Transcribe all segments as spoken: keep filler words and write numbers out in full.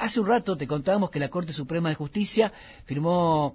hace un rato te contábamos que la Corte Suprema de Justicia firmó,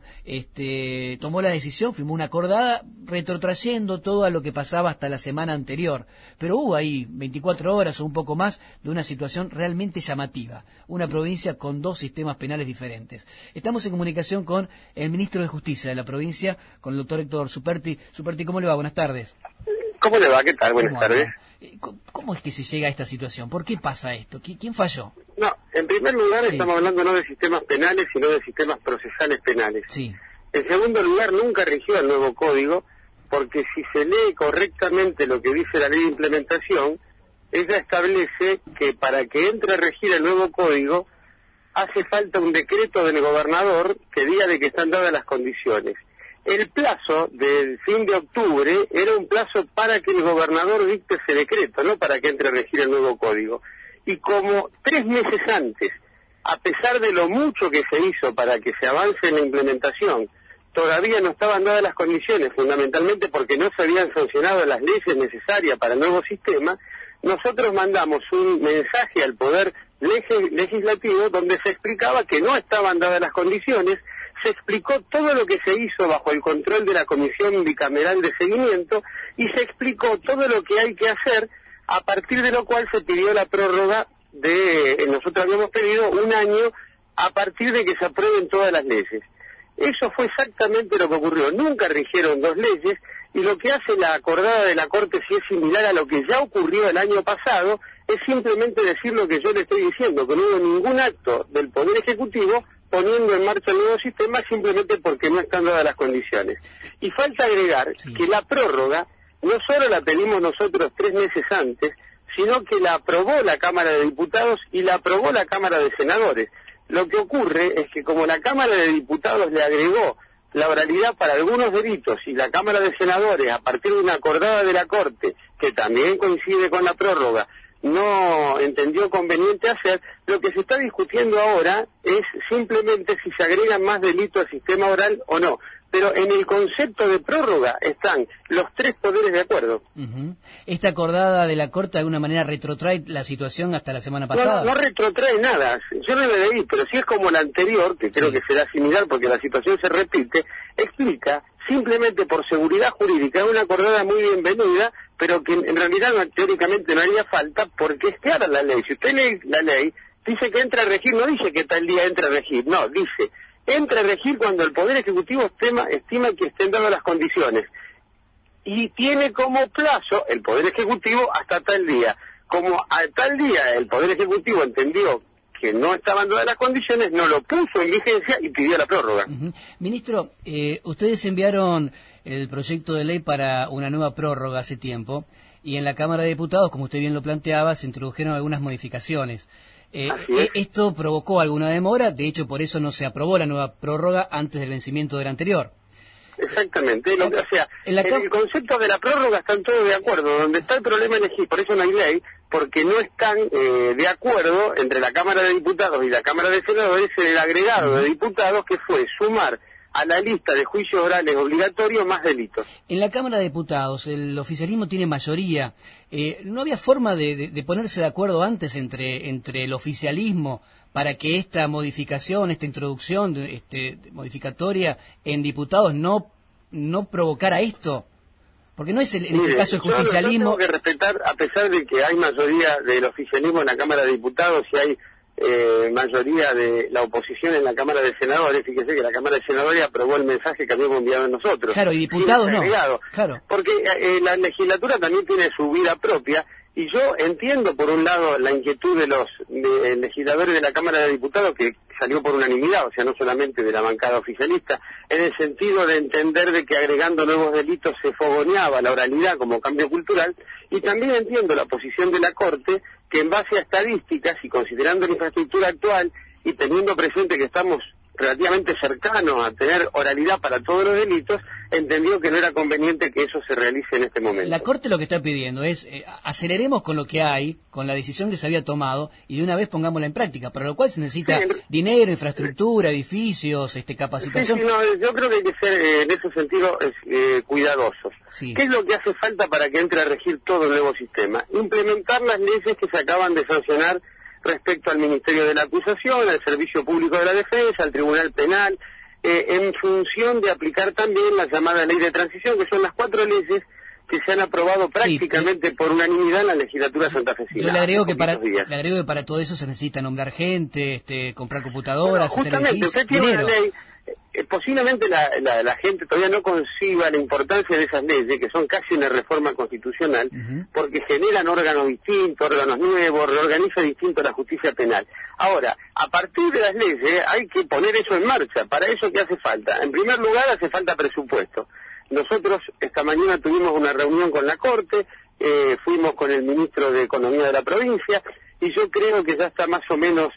este, tomó la decisión, firmó una acordada retrotrayendo todo a lo que pasaba hasta la semana anterior. Pero hubo ahí veinticuatro horas o un poco más de una situación realmente llamativa. Una provincia con dos sistemas penales diferentes. Estamos en comunicación con el ministro de Justicia de la provincia, con el doctor Héctor Superti. Superti, ¿cómo le va? Buenas tardes. ¿Cómo le va? ¿Qué tal? Buenas tardes. ¿Cómo es que se llega a esta situación? ¿Por qué pasa esto? ¿Quién falló? No, en primer lugar sí. estamos hablando no de sistemas penales, sino de sistemas procesales penales. Sí. En segundo lugar, nunca rigió el nuevo código, porque si se lee correctamente lo que dice la ley de implementación, ella establece que para que entre a regir el nuevo código, hace falta un decreto del gobernador que diga de que están dadas las condiciones. El plazo del fin de octubre era un plazo para que el gobernador dicte ese decreto, no para que entre a regir el nuevo código. Y como tres meses antes, a pesar de lo mucho que se hizo para que se avance en la implementación, todavía no estaban dadas las condiciones, fundamentalmente porque no se habían sancionado las leyes necesarias para el nuevo sistema, nosotros mandamos un mensaje al Poder Legislativo donde se explicaba que no estaban dadas las condiciones. Se explicó todo lo que se hizo bajo el control de la Comisión Bicameral de Seguimiento y se explicó todo lo que hay que hacer, a partir de lo cual se pidió la prórroga de, nosotros habíamos pedido un año a partir de que se aprueben todas las leyes. Eso fue exactamente lo que ocurrió. Nunca rigieron dos leyes y lo que hace la acordada de la Corte, si es similar a lo que ya ocurrió el año pasado, es simplemente decir lo que yo le estoy diciendo, que no hubo ningún acto del Poder Ejecutivo poniendo en marcha el nuevo sistema simplemente porque no están dadas las condiciones. Y falta agregar sí. que la prórroga no solo la pedimos nosotros tres meses antes, sino que la aprobó la Cámara de Diputados y la aprobó la Cámara de Senadores. Lo que ocurre es que como la Cámara de Diputados le agregó la oralidad para algunos delitos y la Cámara de Senadores, a partir de una acordada de la Corte, que también coincide con la prórroga, no entendió conveniente hacer, lo que se está discutiendo ahora es simplemente si se agregan más delitos al sistema oral o no. Pero en el concepto de prórroga están los tres poderes de acuerdo. Uh-huh. ¿Esta acordada de la Corte de alguna manera retrotrae la situación hasta la semana pasada? No, no retrotrae nada. Yo no la leí, pero si es como la anterior, que creo sí. que será similar porque la situación se repite, explica simplemente por seguridad jurídica, es una acordada muy bienvenida, pero que en realidad no, teóricamente no haría falta porque es clara la ley. Si usted lee la ley, dice que entra a regir, no dice que tal día entra a regir, no, dice entra a regir cuando el Poder Ejecutivo estima, estima que estén dadas las condiciones. Y tiene como plazo el Poder Ejecutivo hasta tal día. Como a tal día el Poder Ejecutivo entendió que no estaban dadas las condiciones, no lo puso en vigencia y pidió la prórroga. Uh-huh. Ministro, eh, ustedes enviaron el proyecto de ley para una nueva prórroga hace tiempo, y en la Cámara de Diputados, como usted bien lo planteaba, se introdujeron algunas modificaciones. Eh, ¿Esto provocó alguna demora? De hecho, por eso no se aprobó la nueva prórroga antes del vencimiento de la anterior. Exactamente. Lo que, o sea, en, la en el concepto de la prórroga están todos de acuerdo. Donde está el problema elegir, por eso no hay ley, porque no están eh, de acuerdo entre la Cámara de Diputados y la Cámara de Senadores en el agregado de diputados que fue sumar a la lista de juicios orales obligatorios más delitos. En la Cámara de Diputados el oficialismo tiene mayoría. Eh, ¿No había forma de, de, de ponerse de acuerdo antes entre, entre el oficialismo para que esta modificación, esta introducción este, modificatoria en diputados no, no provocara esto? Porque no es el, en Mire, este caso el justicialismo... Yo tengo que respetar, a pesar de que hay mayoría del oficialismo en la Cámara de Diputados y hay Eh, mayoría de la oposición en la Cámara de Senadores, fíjese que la Cámara de Senadores aprobó el mensaje que habíamos enviado nosotros. Claro, y diputados no. Claro. Porque eh, la legislatura también tiene su vida propia, y yo entiendo por un lado la inquietud de los de, legisladores de la Cámara de Diputados, que salió por unanimidad, o sea, no solamente de la bancada oficialista, en el sentido de entender de que agregando nuevos delitos se fogoneaba la oralidad como cambio cultural, y también entiendo la posición de la Corte, que en base a estadísticas y considerando la infraestructura actual y teniendo presente que estamos relativamente cercanos a tener oralidad para todos los delitos, entendió que no era conveniente que eso se realice en este momento. La Corte lo que está pidiendo es eh, aceleremos con lo que hay, con la decisión que se había tomado, y de una vez pongámosla en práctica, para lo cual se necesita sí, dinero, infraestructura, edificios, este capacitación. Sí, sí, no, yo creo que hay que ser eh, en ese sentido eh, cuidadosos. Sí. ¿Qué es lo que hace falta para que entre a regir todo el nuevo sistema? Implementar las leyes que se acaban de sancionar respecto al Ministerio de la Acusación, al Servicio Público de la Defensa, al Tribunal Penal, eh, en función de aplicar también la llamada Ley de Transición, que son las cuatro leyes que se han aprobado prácticamente sí, por unanimidad en la legislatura santafesina. Yo le agrego que para le agrego que para todo eso se necesita nombrar gente, este, comprar computadoras, bueno, justamente, hacer usted tiene dinero. una ley, eh, posiblemente la, la, la gente todavía no conciba la importancia de esas leyes, que son casi una reforma constitucional, uh-huh. porque generan órganos distintos, órganos nuevos, reorganiza distinto la justicia penal. Ahora, a partir de las leyes hay que poner eso en marcha. Para eso, ¿qué hace falta? En primer lugar, hace falta presupuesto. Nosotros esta mañana tuvimos una reunión con la Corte, eh, fuimos con el ministro de Economía de la provincia, y yo creo que ya está más o menos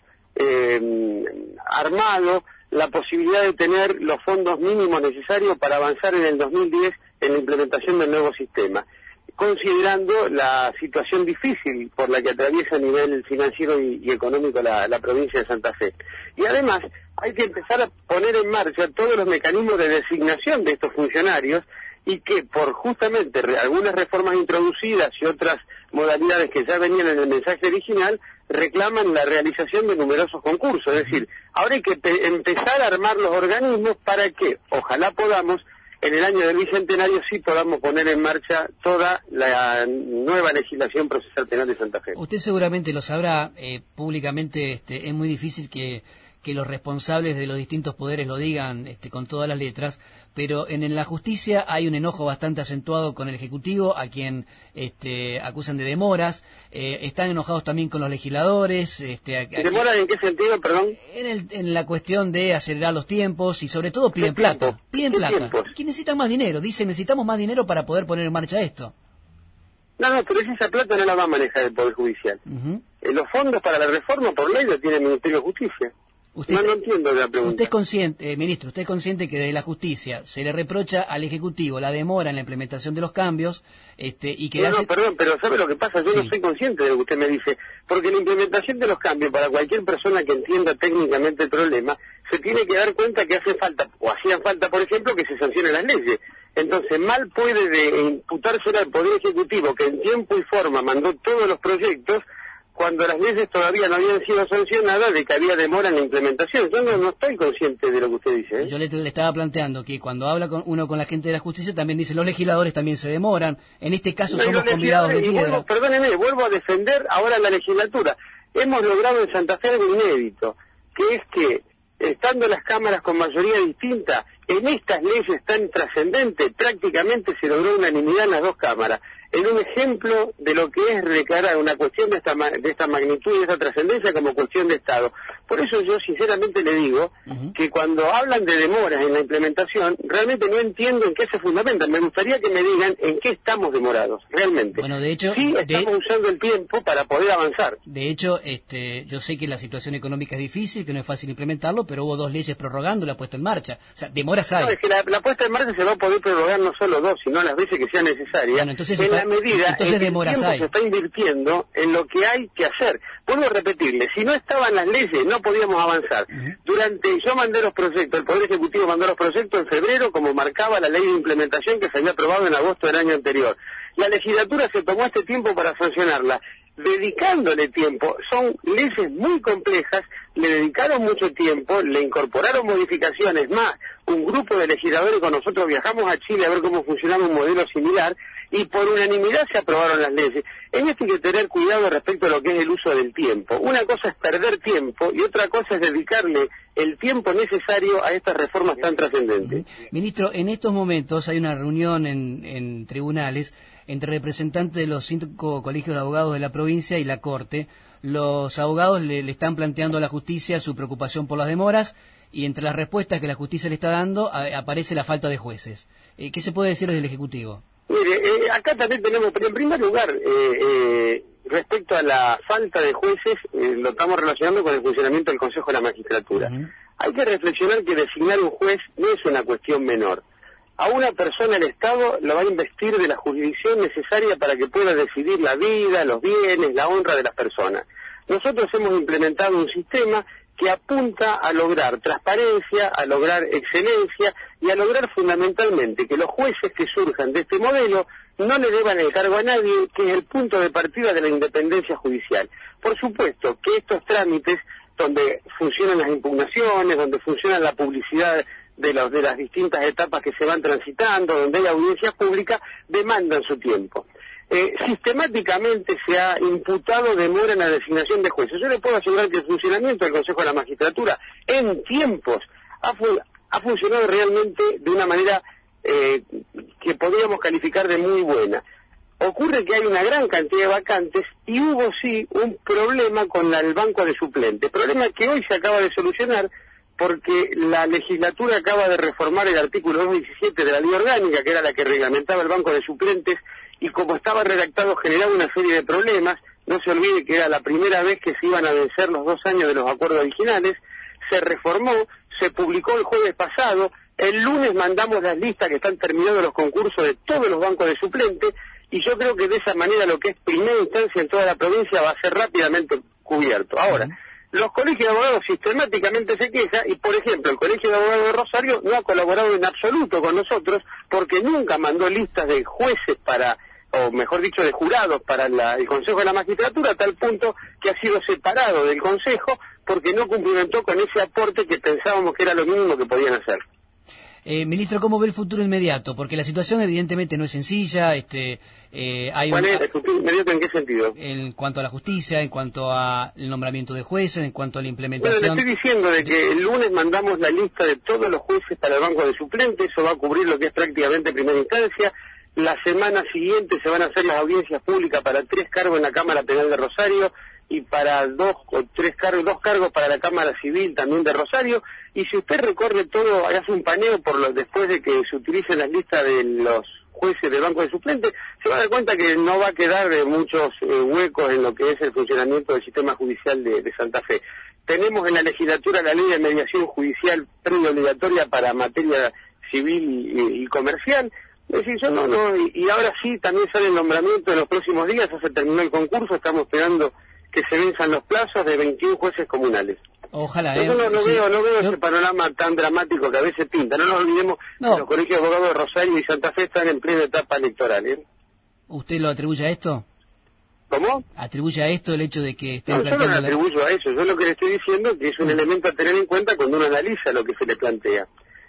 eh, armado la posibilidad de tener los fondos mínimos necesarios para avanzar en el dos mil diez en la implementación del nuevo sistema, considerando la situación difícil por la que atraviesa a nivel financiero y, y económico la, la provincia de Santa Fe. Y además hay que empezar a poner en marcha todos los mecanismos de designación de estos funcionarios, y que por justamente re, algunas reformas introducidas y otras modalidades que ya venían en el mensaje original reclaman la realización de numerosos concursos. Es decir, ahora hay que pe- empezar a armar los organismos para que, ojalá podamos, en el año del Bicentenario sí podamos poner en marcha toda la nueva legislación procesal penal de Santa Fe. Usted seguramente lo sabrá, eh, públicamente este, es muy difícil que, que los responsables de los distintos poderes lo digan este, con todas las letras, pero en, en la justicia hay un enojo bastante acentuado con el Ejecutivo, a quien este, acusan de demoras, eh, están enojados también con los legisladores. Este, a, a ¿Demoras en qué sentido, perdón? En, el, en la cuestión de acelerar los tiempos y sobre todo piden plata, tiempo? piden ¿Qué plata. tiempos? ¿Quién necesita más dinero? Dicen, necesitamos más dinero para poder poner en marcha esto. No, no, pero esa plata no la va a manejar el Poder Judicial. Uh-huh. Eh, los fondos para la reforma por ley lo tiene el Ministerio de Justicia. Usted, no, no entiendo la pregunta. Usted es consciente, eh, ministro, usted es consciente que de la justicia se le reprocha al Ejecutivo la demora en la implementación de los cambios, este, y que no, hace... no, perdón, pero ¿sabe lo que pasa? Yo sí. no soy consciente de lo que usted me dice, porque la implementación de los cambios, para cualquier persona que entienda técnicamente el problema, se tiene que dar cuenta que hace falta, o hacían falta, por ejemplo, que se sancionen las leyes. Entonces, mal puede de imputárselo al Poder Ejecutivo, que en tiempo y forma mandó todos los proyectos, cuando las leyes todavía no habían sido sancionadas, de que había demora en la implementación. Yo no, no estoy consciente de lo que usted dice, ¿eh? Yo le, le estaba planteando que cuando habla con uno con la gente de la justicia, también dice, los legisladores también se demoran, en este caso no, somos convidados de piedra. Vuelvo, perdóneme, vuelvo a defender ahora la legislatura. Hemos logrado en Santa Fe algo inédito, que es que, estando las cámaras con mayoría distinta, en estas leyes tan trascendentes, prácticamente se logró unanimidad en las dos cámaras, en un ejemplo de lo que es declarar una cuestión de esta de esta magnitud y de esta trascendencia como cuestión de Estado. Por eso yo sinceramente le digo uh-huh. que cuando hablan de demoras en la implementación, realmente no entiendo en qué se fundamentan. Me gustaría que me digan en qué estamos demorados, realmente. Bueno, de hecho... Sí, estamos de... usando el tiempo para poder avanzar. De hecho, este, yo sé que la situación económica es difícil, que no es fácil implementarlo, pero hubo dos leyes prorrogando la puesta en marcha. O sea, demoras hay. No, es que la, la puesta en marcha se va a poder prorrogar no solo dos, sino las veces que sea necesaria. Bueno, entonces en está, la medida entonces en que el tiempo hay. se está invirtiendo en lo que hay que hacer. Vuelvo a repetirle, si no estaban las leyes, no podíamos avanzar. Uh-huh. Durante, yo mandé los proyectos, el Poder Ejecutivo mandó los proyectos en febrero, como marcaba la ley de implementación que se había aprobado en agosto del año anterior. La legislatura se tomó este tiempo para sancionarla, dedicándole tiempo. Son leyes muy complejas, le dedicaron mucho tiempo, le incorporaron modificaciones más. Un grupo de legisladores con nosotros viajamos a Chile a ver cómo funcionaba un modelo similar, y por unanimidad se aprobaron las leyes. En esto hay que tener cuidado respecto a lo que es el uso del tiempo. Una cosa es perder tiempo y otra cosa es dedicarle el tiempo necesario a estas reformas tan trascendentes. Ministro, en estos momentos hay una reunión en, en tribunales entre representantes de los cinco colegios de abogados de la provincia y la Corte. Los abogados le, le están planteando a la justicia su preocupación por las demoras, y entre las respuestas que la justicia le está dando a, aparece la falta de jueces. Eh, ¿Qué se puede decir desde el Ejecutivo? Mire, eh, acá también tenemos, pero en primer lugar, eh, eh, respecto a la falta de jueces, eh, lo estamos relacionando con el funcionamiento del Consejo de la Magistratura. Uh-huh. Hay que reflexionar que designar un juez no es una cuestión menor. A una persona el Estado lo va a investir de la jurisdicción necesaria para que pueda decidir la vida, los bienes, la honra de las personas. Nosotros hemos implementado un sistema que apunta a lograr transparencia, a lograr excelencia y a lograr fundamentalmente que los jueces que surjan de este modelo no le deban el cargo a nadie, que es el punto de partida de la independencia judicial. Por supuesto que estos trámites, donde funcionan las impugnaciones, donde funciona la publicidad de, los, de las distintas etapas que se van transitando, donde hay audiencias públicas, demandan su tiempo. Eh, sistemáticamente se ha imputado demora en la designación de jueces. Yo le puedo asegurar que el funcionamiento del Consejo de la Magistratura en tiempos ha, fu ha funcionado realmente de una manera eh, que podríamos calificar de muy buena. Ocurre que hay una gran cantidad de vacantes y hubo sí un problema con la, el banco de suplentes, problema que hoy se acaba de solucionar porque la legislatura acaba de reformar el artículo doscientos diecisiete de la ley orgánica, que era la que reglamentaba el banco de suplentes, y como estaba redactado generaba una serie de problemas. No se olvide que era la primera vez que se iban a vencer los dos años de los acuerdos originales. Se reformó, se publicó el jueves pasado, el lunes mandamos las listas que están terminados los concursos de todos los bancos de suplentes, y yo creo que de esa manera lo que es primera instancia en toda la provincia va a ser rápidamente cubierto. Ahora, los colegios de abogados sistemáticamente se quejan y, por ejemplo, el Colegio de Abogados de Rosario no ha colaborado en absoluto con nosotros porque nunca mandó listas de jueces para, o mejor dicho, de jurados para la, el Consejo de la Magistratura, a tal punto que ha sido separado del Consejo porque no cumplimentó con ese aporte que pensábamos que era lo mínimo que podían hacer. Eh, ministro, ¿cómo ve el futuro inmediato? Porque la situación evidentemente no es sencilla. Este, eh, hay ¿Cuál un, es el futuro inmediato? ¿En qué sentido? En cuanto a la justicia, en cuanto al nombramiento de jueces, en cuanto a la implementación... Bueno, le estoy diciendo de que el lunes mandamos la lista de todos los jueces para el banco de suplentes, eso va a cubrir lo que es prácticamente primera instancia. La semana siguiente se van a hacer las audiencias públicas para tres cargos en la Cámara Penal de Rosario y para dos o tres cargos, dos cargos para la Cámara Civil también de Rosario. Y si usted recorre todo, hace un paneo por los, después de que se utilicen las listas de los jueces del banco de suplentes, se va a dar cuenta que no va a quedar de muchos eh, huecos en lo que es el funcionamiento del sistema judicial de, de Santa Fe. Tenemos en la legislatura la ley de mediación judicial previa obligatoria para materia civil y, y comercial. Es decir, yo no, no, y, y ahora sí también sale el nombramiento en los próximos días, ya se terminó el concurso, estamos esperando que se venzan los plazos de veintiún jueces comunales. Ojalá, ¿eh? Yo no, no sí. veo, no veo Yo... ese panorama tan dramático que a veces pinta. No nos olvidemos no. que los colegios de abogados de Rosario y Santa Fe están en plena etapa electoral, ¿eh? ¿Usted lo atribuye a esto? ¿Cómo? ¿Atribuye a esto el hecho de que estén No, yo no lo planteando... atribuyo a eso. Yo lo que le estoy diciendo es que es un Mm. elemento a tener en cuenta cuando uno analiza lo que se le plantea.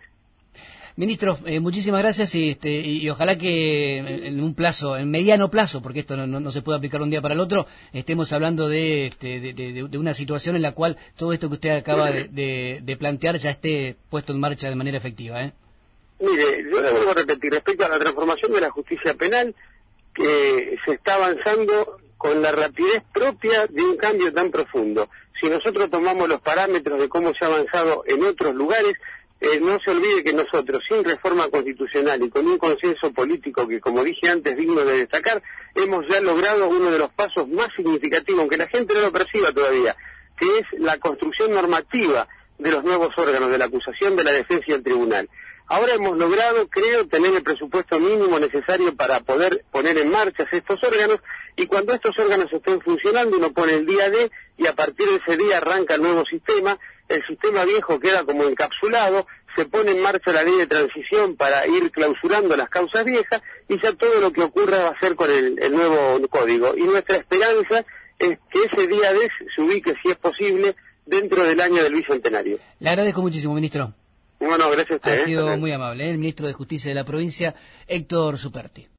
Ministro, eh, muchísimas gracias y, este, y, y ojalá que en un plazo, en mediano plazo, porque esto no, no, no se puede aplicar un día para el otro, estemos hablando de, este, de, de, de una situación en la cual todo esto que usted acaba de, de, de plantear ya esté puesto en marcha de manera efectiva, ¿eh? Mire, yo le vuelvo a repetir, respecto a la transformación de la justicia penal, que se está avanzando con la rapidez propia de un cambio tan profundo. Si nosotros tomamos los parámetros de cómo se ha avanzado en otros lugares, Eh, no se olvide que nosotros, sin reforma constitucional y con un consenso político que, como dije antes, digno de destacar, hemos ya logrado uno de los pasos más significativos, aunque la gente no lo perciba todavía, que es la construcción normativa de los nuevos órganos de la acusación, de la defensa y del tribunal. Ahora hemos logrado, creo, tener el presupuesto mínimo necesario para poder poner en marcha estos órganos, y cuando estos órganos estén funcionando, uno pone el día D y a partir de ese día arranca el nuevo sistema. El sistema viejo queda como encapsulado, se pone en marcha la ley de transición para ir clausurando las causas viejas y ya todo lo que ocurra va a ser con el, el nuevo código. Y nuestra esperanza es que ese día D se ubique, si es posible, dentro del año del Bicentenario. Le agradezco muchísimo, ministro. Bueno, gracias a usted. Ha ¿eh? sido muy amable, ¿eh? El ministro de Justicia de la provincia, Héctor Superti.